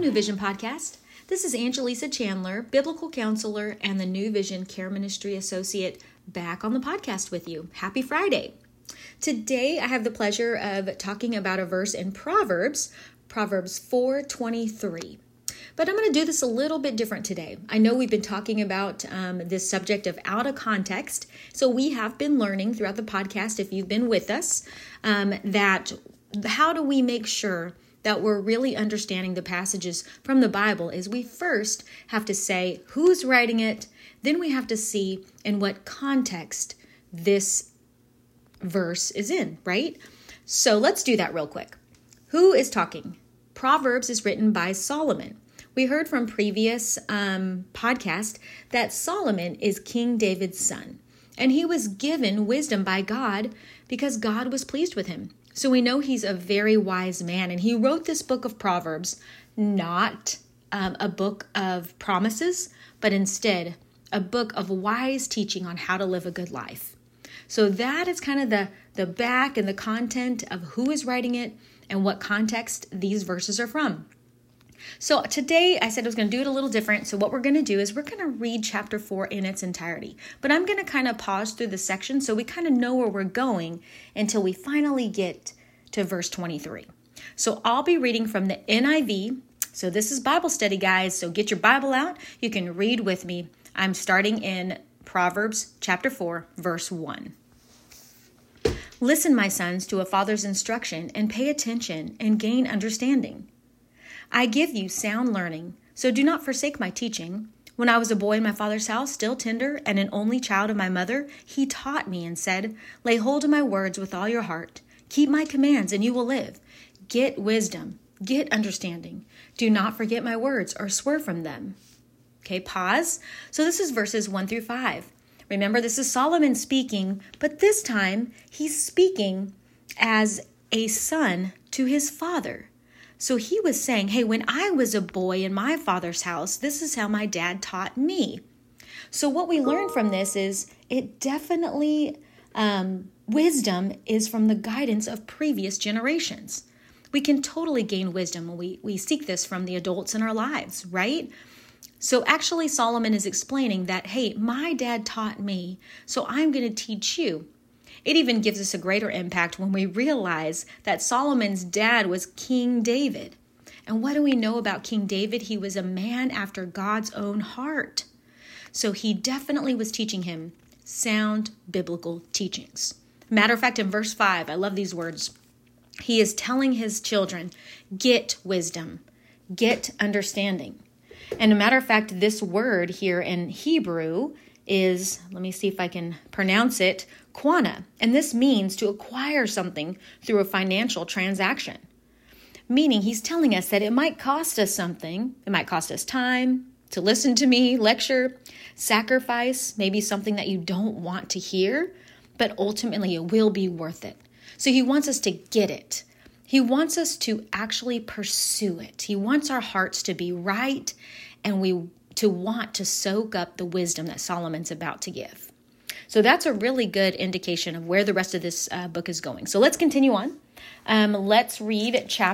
New Vision Podcast. This is Angelisa Chandler, Biblical Counselor and the New Vision Care Ministry Associate, back on the podcast with you. Happy Friday. Today, I have the pleasure of talking about a verse in Proverbs 4:23. But I'm going to do this a little bit different today. I know we've been talking about this subject of out of context. So we have been learning throughout the podcast, if you've been with us, that how do we make sure that we're really understanding the passages from the Bible is we first have to say who's writing it, then we have to see in what context this verse is in, right? So let's do that real quick. Who is talking? Proverbs is written by Solomon. We heard from previous podcast that Solomon is King David's son, and he was given wisdom by God because God was pleased with him. So we know he's a very wise man, and he wrote this book of Proverbs, not a book of promises, but instead a book of wise teaching on how to live a good life. So that is kind of the back and the content of who is writing it and what context these verses are from. So today I said I was going to do it a little different. So what we're going to do is we're going to read chapter 4 in its entirety. But I'm going to kind of pause through the section so we kind of know where we're going until we finally get to verse 23. So I'll be reading from the NIV. So this is Bible study, guys. So get your Bible out. You can read with me. I'm starting in Proverbs chapter 4, verse 1. Listen, my sons, to a father's instruction and pay attention and gain understanding. I give you sound learning, so do not forsake my teaching. When I was a boy in my father's house, still tender, and an only child of my mother, he taught me and said, lay hold of my words with all your heart. Keep my commands, and you will live. Get wisdom, get understanding. Do not forget my words or swerve from them. Okay, pause. So this is verses 1 through 5. Remember, this is Solomon speaking, but this time he's speaking as a son to his father. So he was saying, hey, when I was a boy in my father's house, this is how my dad taught me. So what we learn from this is it definitely, wisdom is from the guidance of previous generations. We can totally gain wisdom when we seek this from the adults in our lives, right? So actually Solomon is explaining that, hey, my dad taught me, so I'm going to teach you. It even gives us a greater impact when we realize that Solomon's dad was King David. And what do we know about King David? He was a man after God's own heart. So he definitely was teaching him sound biblical teachings. Matter of fact, in verse 5, I love these words. He is telling his children, get wisdom, get understanding. And a matter of fact, this word here in Hebrew is, let me see if I can pronounce it, quana. And this means to acquire something through a financial transaction. Meaning he's telling us that it might cost us something. It might cost us time to listen to me, lecture, sacrifice, maybe something that you don't want to hear, but ultimately it will be worth it. So he wants us to get it. He wants us to actually pursue it. He wants our hearts to be right and to want to soak up the wisdom that Solomon's about to give. So that's a really good indication of where the rest of this book is going. So let's continue on. Let's read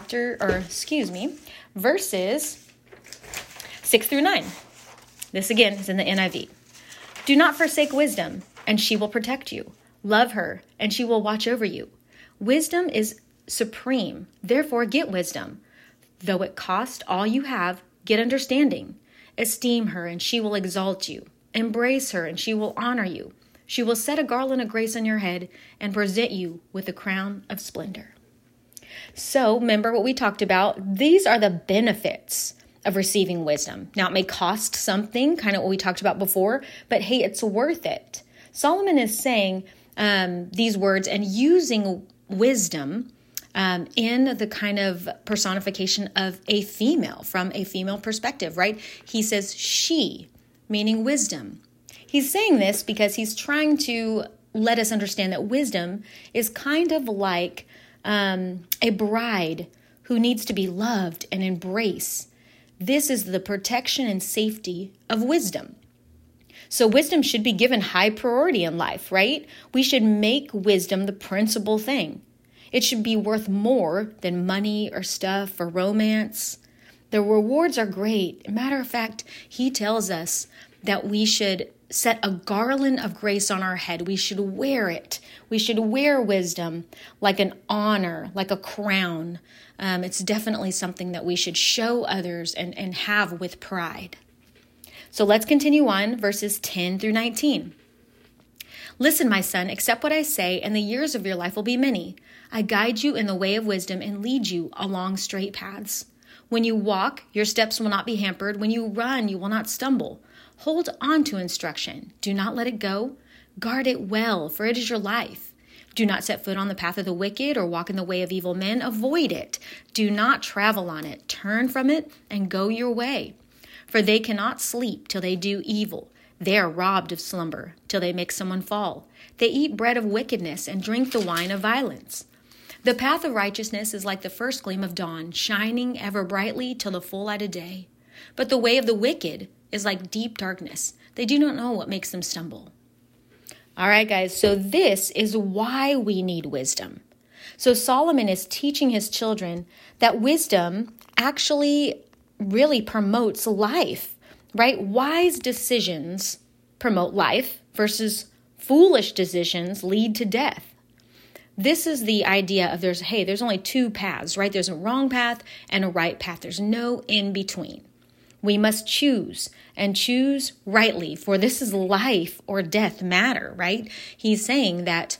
verses 6 through 9. This again is in the NIV. Do not forsake wisdom, and she will protect you. Love her, and she will watch over you. Wisdom is supreme, therefore get wisdom. Though it cost all you have, get understanding. Esteem her, and she will exalt you. Embrace her, and she will honor you. She will set a garland of grace on your head and present you with a crown of splendor. So, remember what we talked about. These are the benefits of receiving wisdom. Now, it may cost something, kind of what we talked about before, but hey, it's worth it. Solomon is saying these words and using wisdom in the kind of personification of a female, from a female perspective, right? He says she, meaning wisdom. He's saying this because he's trying to let us understand that wisdom is kind of like a bride who needs to be loved and embraced. This is the protection and safety of wisdom. So wisdom should be given high priority in life, right? We should make wisdom the principal thing. It should be worth more than money or stuff or romance. The rewards are great. Matter of fact, he tells us that we should set a garland of grace on our head. We should wear it. We should wear wisdom like an honor, like a crown. It's definitely something that we should show others and have with pride. So let's continue on, verses 10 through 19. Listen, my son, accept what I say, and the years of your life will be many. I guide you in the way of wisdom and lead you along straight paths. When you walk, your steps will not be hampered. When you run, you will not stumble. Hold on to instruction. Do not let it go. Guard it well, for it is your life. Do not set foot on the path of the wicked or walk in the way of evil men. Avoid it. Do not travel on it. Turn from it and go your way. For they cannot sleep till they do evil. They are robbed of slumber till they make someone fall. They eat bread of wickedness and drink the wine of violence. The path of righteousness is like the first gleam of dawn, shining ever brightly till the full light of day. But the way of the wicked is like deep darkness. They do not know what makes them stumble. All right, guys, so this is why we need wisdom. So Solomon is teaching his children that wisdom actually really promotes life, right? Wise decisions promote life versus foolish decisions lead to death. This is the idea of there's only two paths, right? There's a wrong path and a right path. There's no in between. We must choose and choose rightly, for this is life or death matter, right? He's saying that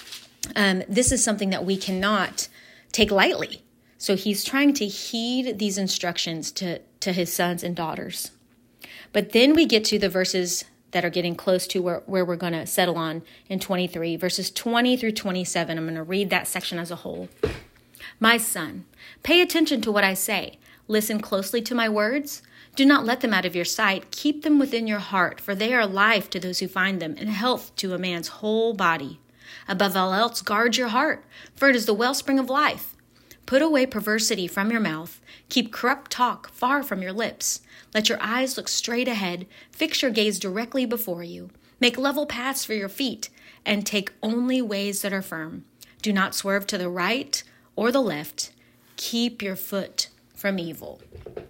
this is something that we cannot take lightly. So he's trying to heed these instructions to his sons and daughters. But then we get to the verses that are getting close to where we're going to settle on in 23, verses 20 through 27. I'm going to read that section as a whole. My son, pay attention to what I say. Listen closely to my words. Do not let them out of your sight. Keep them within your heart, for they are life to those who find them and health to a man's whole body. Above all else, guard your heart, for it is the wellspring of life. Put away perversity from your mouth. Keep corrupt talk far from your lips. Let your eyes look straight ahead. Fix your gaze directly before you. Make level paths for your feet, and take only ways that are firm. Do not swerve to the right or the left. Keep your foot from evil.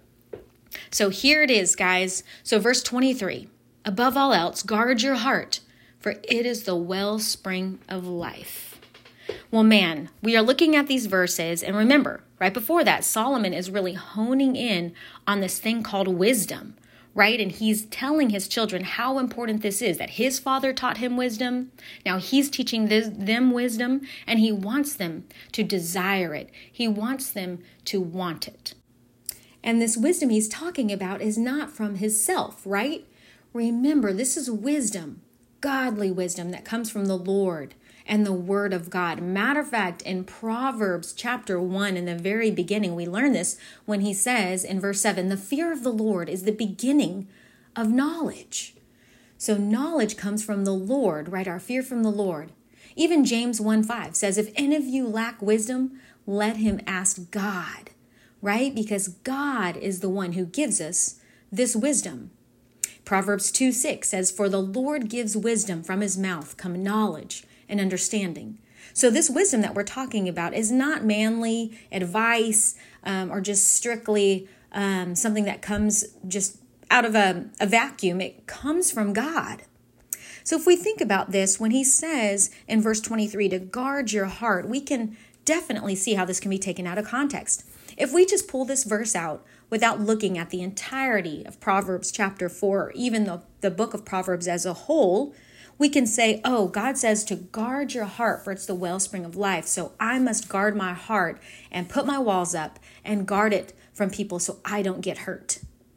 So here it is, guys. So verse 23, above all else, guard your heart, for it is the wellspring of life. Well, man, we are looking at these verses, and remember, right before that, Solomon is really honing in on this thing called wisdom, right? And he's telling his children how important this is, that his father taught him wisdom. Now he's teaching them wisdom, and he wants them to desire it. He wants them to want it. And this wisdom he's talking about is not from himself, right? Remember, this is wisdom, godly wisdom that comes from the Lord and the Word of God. Matter of fact, in Proverbs chapter 1, in the very beginning, we learn this when he says in verse 7, the fear of the Lord is the beginning of knowledge. So knowledge comes from the Lord, right? Our fear from the Lord. Even James 1:5 says, if any of you lack wisdom, let him ask God, right? Because God is the one who gives us this wisdom. Proverbs 2:6 says, for the Lord gives wisdom, from his mouth come knowledge and understanding. So this wisdom that we're talking about is not manly advice or just strictly something that comes just out of a vacuum. It comes from God. So if we think about this, when he says in verse 23 to guard your heart, we can definitely see how this can be taken out of context. If we just pull this verse out without looking at the entirety of Proverbs chapter 4, or even the book of Proverbs as a whole, we can say, oh, God says to guard your heart, for it's the wellspring of life. So I must guard my heart and put my walls up and guard it from people so I don't get hurt.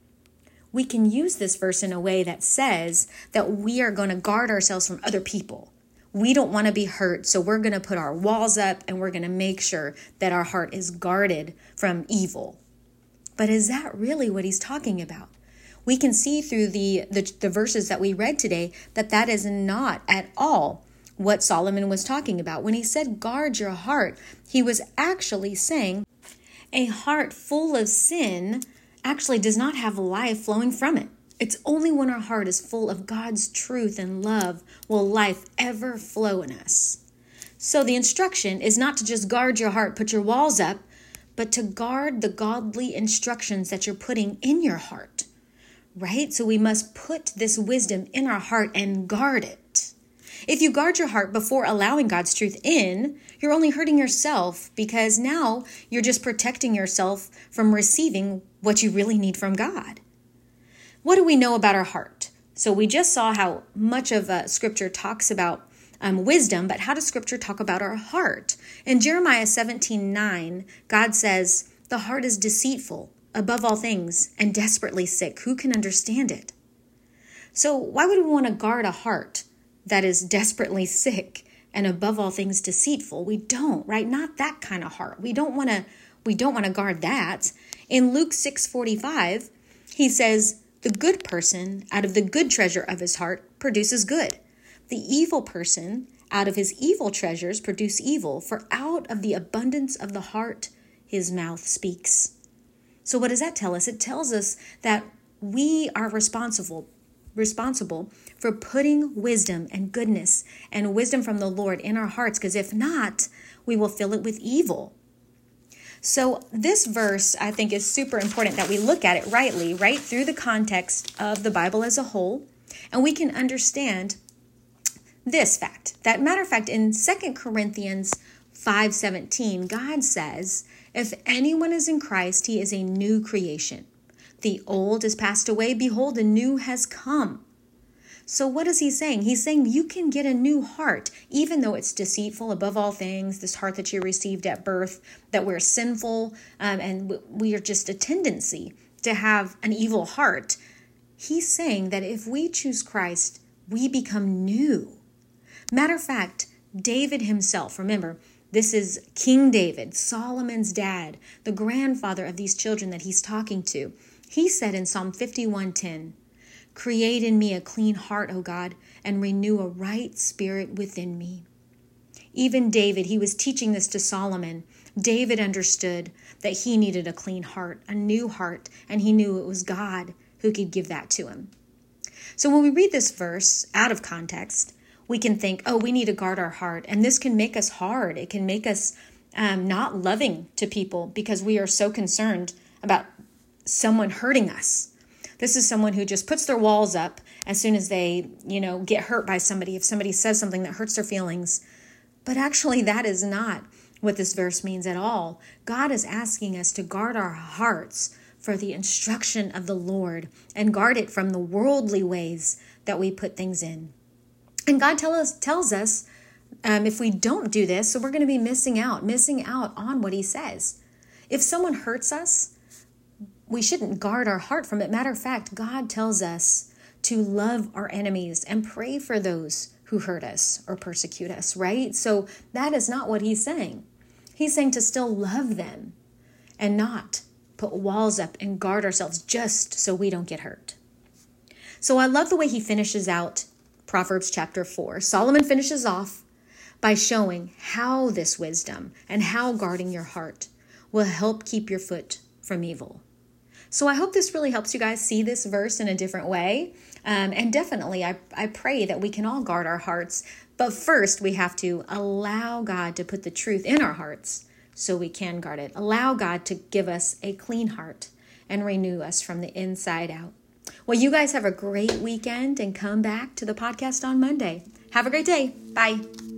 We can use this verse in a way that says that we are going to guard ourselves from other people. We don't want to be hurt, so we're going to put our walls up and we're going to make sure that our heart is guarded from evil. But is that really what he's talking about? We can see through the verses that we read today that is not at all what Solomon was talking about. When he said guard your heart, he was actually saying a heart full of sin actually does not have life flowing from it. It's only when our heart is full of God's truth and love will life ever flow in us. So the instruction is not to just guard your heart, put your walls up, but to guard the godly instructions that you're putting in your heart, right? So we must put this wisdom in our heart and guard it. If you guard your heart before allowing God's truth in, you're only hurting yourself, because now you're just protecting yourself from receiving what you really need from God. What do we know about our heart? So we just saw how much of Scripture talks about wisdom, but how does Scripture talk about our heart? In Jeremiah 17:9, God says, "The heart is deceitful above all things and desperately sick. Who can understand it?" So why would we want to guard a heart that is desperately sick and above all things deceitful? We don't, right? Not that kind of heart. We don't want to guard that. In Luke 6:45, he says, "The good person out of the good treasure of his heart produces good. The evil person out of his evil treasures produce evil, for out of the abundance of the heart his mouth speaks." So what does that tell us? It tells us that we are responsible for putting wisdom and goodness and wisdom from the Lord in our hearts, because if not, we will fill it with evil. So this verse, I think, is super important that we look at it rightly, right through the context of the Bible as a whole, and we can understand this fact. That matter of fact, in 2 Corinthians 5:17, God says, "If anyone is in Christ, he is a new creation. The old is passed away. Behold, the new has come." So what is he saying? He's saying you can get a new heart, even though it's deceitful above all things, this heart that you received at birth, that we're sinful, and we are just a tendency to have an evil heart. He's saying that if we choose Christ, we become new. Matter of fact, David himself, remember, this is King David, Solomon's dad, the grandfather of these children that he's talking to. He said in Psalm 51:10, "Create in me a clean heart, O God, and renew a right spirit within me." Even David, he was teaching this to Solomon. David understood that he needed a clean heart, a new heart, and he knew it was God who could give that to him. So when we read this verse out of context, we can think, oh, we need to guard our heart. And this can make us hard. It can make us not loving to people because we are so concerned about someone hurting us. This is someone who just puts their walls up as soon as they, get hurt by somebody. If somebody says something that hurts their feelings. But actually, that is not what this verse means at all. God is asking us to guard our hearts for the instruction of the Lord and guard it from the worldly ways that we put things in. And God tells us if we don't do this, so we're going to be missing out on what he says. If someone hurts us, we shouldn't guard our heart from it. Matter of fact, God tells us to love our enemies and pray for those who hurt us or persecute us, right? So that is not what he's saying. He's saying to still love them and not put walls up and guard ourselves just so we don't get hurt. So I love the way he finishes out Proverbs chapter 4. Solomon finishes off by showing how this wisdom and how guarding your heart will help keep your foot from evil. So I hope this really helps you guys see this verse in a different way. And definitely, I pray that we can all guard our hearts. But first, we have to allow God to put the truth in our hearts so we can guard it. Allow God to give us a clean heart and renew us from the inside out. Well, you guys have a great weekend and come back to the podcast on Monday. Have a great day. Bye.